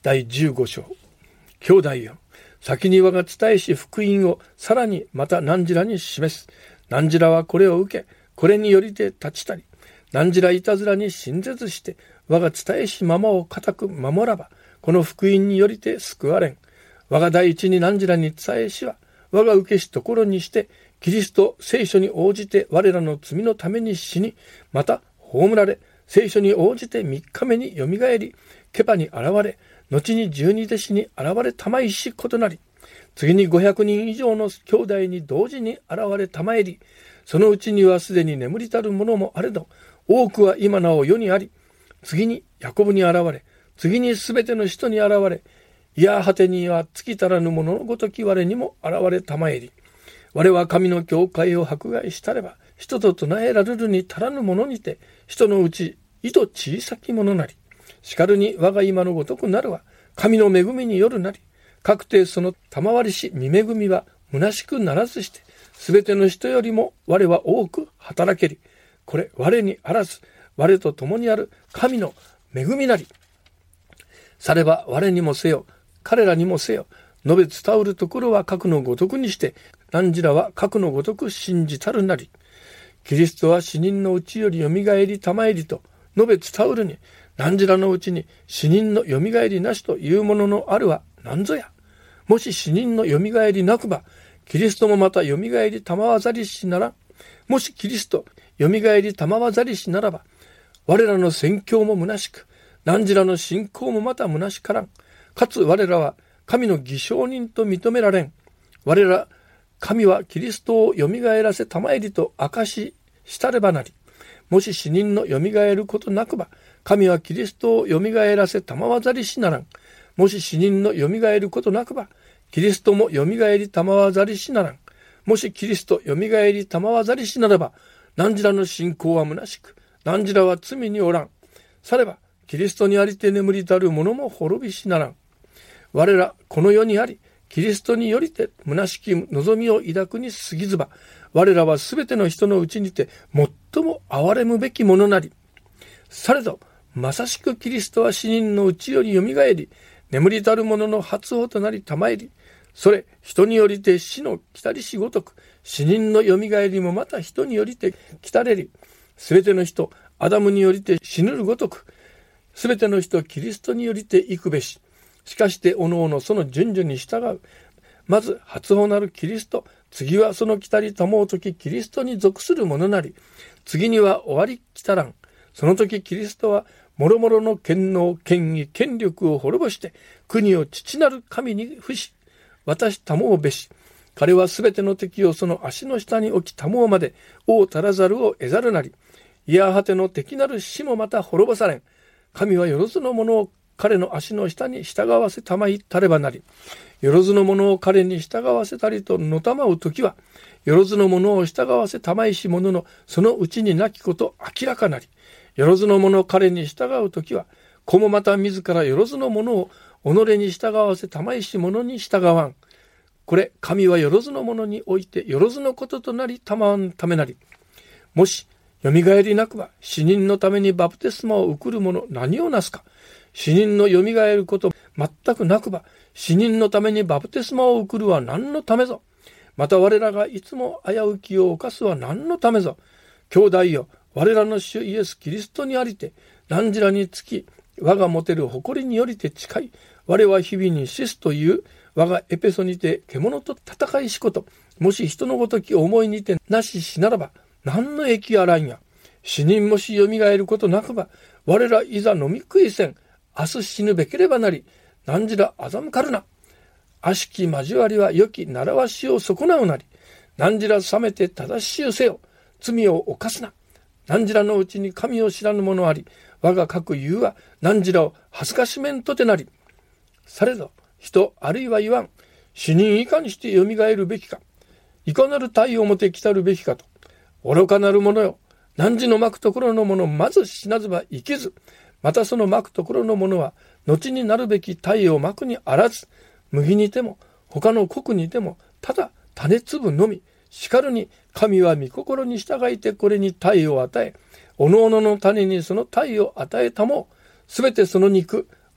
第15章。兄弟よ、先に我が伝えし福音をさらにまた何らに示す。何らはこれを受け、これによりて立ちたり、何らいたずらに親絶して、我が伝えしままを固く守らば、この福音によりて救われん。我が第一に何らに伝えしは、我が受けしところにして、キリスト聖書に応じて我らの罪のために死に、また葬られ、聖書に応じて3日目によみがえり、ケパに現れ、後に12弟子に現れたまいしことなり、次に500人以上の兄弟に同時に現れたまえり、そのうちにはすでに眠りたる者もあれど、多くは今なお世にあり、次にヤコブに現れ、次にすべての人に現れ、いや果てには尽きたらぬ者のごとき我にも現れたまえり、我は神の教会を迫害したれば、人と唱えられるに足らぬ者にて、人のうちいと小さき者なり、しかるに我が今のごとくなるは、神の恵みによるなり、確定その賜りし御恵みは虚しくならずして、すべての人よりも我は多く働けり、これ我にあらず、我と共にある神の恵みなり。されば我にもせよ、彼らにもせよ、述べ伝うるところは核のごとくにして、何らは核のごとく信じたるなり。キリストは死人のうちよりよみがえりたまえりと述べ伝うるに、何らのうちに死人のよみがえりなしというもののあるは何ぞや。もし死人のよみがえりなくば、キリストもまたよみがえりたまわざりしなら、もしキリストよみがえりたまわざりしならば、我らの宣教も虚しく、何らの信仰もまた虚しからん。かつ我らは神の偽証人と認められん。我ら神はキリストをよみがえらせたまえりと証ししたればなり。もし死人のよみがえることなくば、神はキリストをよみがえらせたまわざりしならん。もし死人のよみがえることなくば、キリストもよみがえりたまわざりしならん。もしキリストよみがえりたまわざりしならば、何らの信仰は虚しく、何らは罪におらん。されば、キリストにありて眠りたる者も滅びしならん。我らこの世にあり、キリストによりて虚しき望みを抱くに過ぎずば、我らはすべての人のうちにて最も憐れむべきものなり。されど、まさしくキリストは死人のうちよりよみがえり、眠りたる者の初歩となりたまえり、それ人によりて死の来たりしごとく、死人のよみがえりもまた人によりて来たれり、すべての人、アダムによりて死ぬるごとく、すべての人、キリストによりて行くべし。しかしておのおのその順序に従う。まず初歩なるキリスト、次はその来たりたもうときキリストに属するものなり、次には終わり来たらん。その時キリストはもろもろの権能、権威、権力を滅ぼして国を父なる神に付し、渡したもうべし。彼はすべての敵をその足の下に置きたもうまで王足らざるを得ざるなり。いやはての敵なる死もまた滅ぼされん。神はよろずの者を彼の足の下に従わせたまいたればなり。よろずの者を彼に従わせたりとのたまうときは、よろずの者を従わせたまいし者のそのうちになきこと明らかなり。よろずの者を彼に従うときは、子もまた自らよろずの者を己に従わせたまいし者に従わん。これ、神はよろずの者においてよろずのこととなりたまわんためなり。もし、よみがえりなくば、死人のためにバプテスマを受くる者何をなすか。死人のよみがえること全くなくば、死人のためにバプテスマを受くるは何のためぞ。また我らがいつも危うきを犯すは何のためぞ。兄弟よ、我らの主イエス・キリストにありて、何時らにつき、我が持てる誇りによりて誓い、我は日々に死すという、我がエペソにて獣と戦いしこと、もし人のごとき思いにてなししならば、何の益あらんや。死人もしよみがえることなくば、我らいざ飲み食いせん、明日死ぬべければなり、何時ら欺かるな。悪しき交わりは良き習わしを損なうなり、何時ら冷めて正しゅうせよ。罪を犯すな。何時らのうちに神を知らぬ者あり、我が各言うは何時らを恥ずかしめんとてなり。されど、人あるいは言わん。死人いかにしてよみがえるべきか。いかなる体をもて来たるべきかと。愚かなる者よ。汝のまくところの者まず死なずば生きず。またそのまくところの者は、後になるべき体をまくにあらず。麦にても、他の国にても、ただ種粒のみ。しかるに神は御心に従いてこれに体を与え、おのおのの種にその体を与えたも、すべてその肉、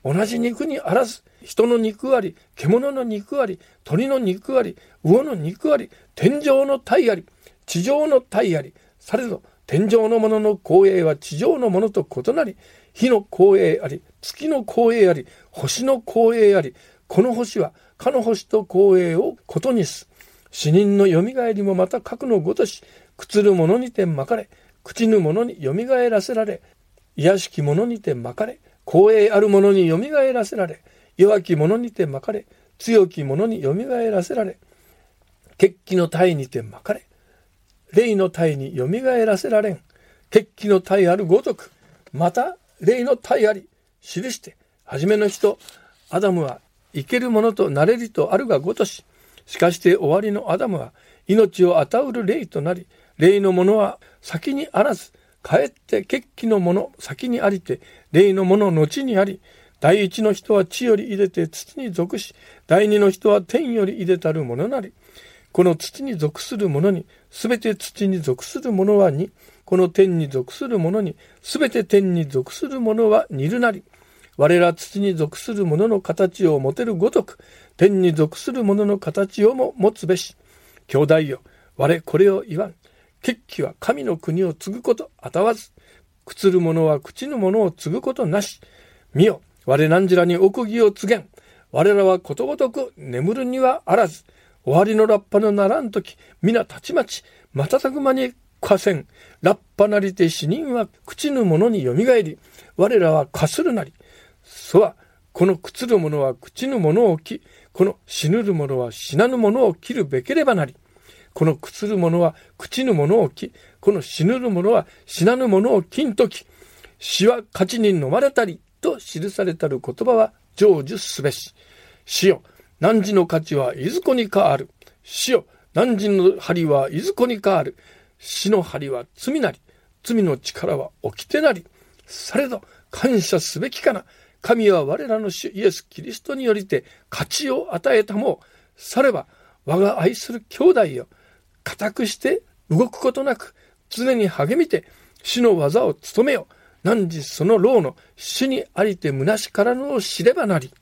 同じ肉にあらず、人の肉あり、獣の肉あり、鳥の肉あり、魚の肉あり、天上の体あり、地上の体あり。されど天上のものの光栄は地上のものと異なり、火の光栄あり、月の光栄あり、星の光栄あり。この星はかの星と光栄をことにす。死人のよみがえりもまた核のごとし、朽つる者にてまかれ、朽ちぬ者によみがえらせられ、卑しき者にてまかれ、光栄ある者によみがえらせられ、弱き者にてまかれ、強き者によみがえらせられ、血気の体にてまかれ、霊の体によみがえらせられん。血気の体あるごとく、また霊の体あり、記して、はじめの人、アダムは生けるものとなれりとあるがごとし、しかして終わりのアダムは命を与うる霊となり、霊のものは先にあらず、かえって血気のもの先にありて、霊のもの後にあり、第一の人は地より入れて土に属し、第二の人は天より入れたるものなり。この土に属するものに、すべて土に属するものは2、この天に属するものに、すべて天に属するものは2るなり。我ら土に属するものの形を持てるごとく、天に属するものの形をも持つべし。兄弟よ、我これを言わん。血気は神の国を継ぐことあたわず、朽つる者は朽ちぬ者を継ぐことなし。見よ、我汝らに奥義を告げん。我らはことごとく眠るにはあらず、終わりのラッパのならんとき、皆たちまち、瞬く間に化せん。ラッパなりて死人は朽ちぬ者によみがえり、我らは化するなり。そは、この朽つる者は朽ちぬ者をき、この死ぬる者は死なぬ者を切るべければなり。この朽つる者は朽ちぬ者をき、この死ぬる者は死なぬ者をきんとき、死は勝ちに飲まれたり、と記されたる言葉は成就すべし。死よ、汝の価値はいずこにかある。死よ、汝の針はいずこにかある。死の針は罪なり、罪の力は掟なり。されど感謝すべきかな。神は我らの主イエス・キリストによりて勝ちを与えたもう。されば我が愛する兄弟よ、固くして動くことなく常に励みて主の技を務めよ。汝その労の主にありて虚しからぬを知ればなり。